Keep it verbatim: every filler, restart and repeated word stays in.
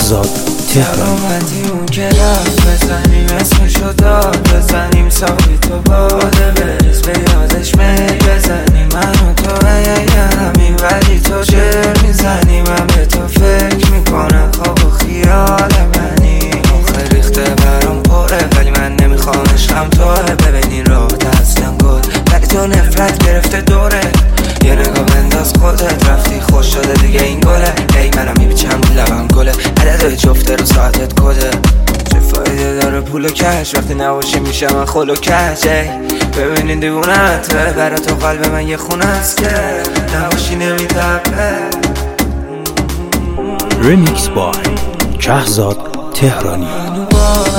کهزاد تهرانی. اومدی اون که رفت بزنیم اسمشو داد بزنیم ساقی تو باده بریز به یادش میل بزنیم من و تو همین ولی تو چر میزنی من به تو فکر میکنم خواب و خیال منی آخه ریخته برام پره ولی من نمیخوام عشقم توه ببینین رابطه اصلا گل ولی تو نفرت گرفته دوره یه نگاه بنداز خودت رفتی خوش شده دیگه این گله ای منم میبیچم لبم گله عدد جفته رو ساعتت کده چه فایده داره پول و کش وقتی نباشی میشه من خل و کش ببینین دیوونت برای تو قلب من یه خونه است که نباشی نمیتبه. ریمیکس بای کهزاد تهرانی.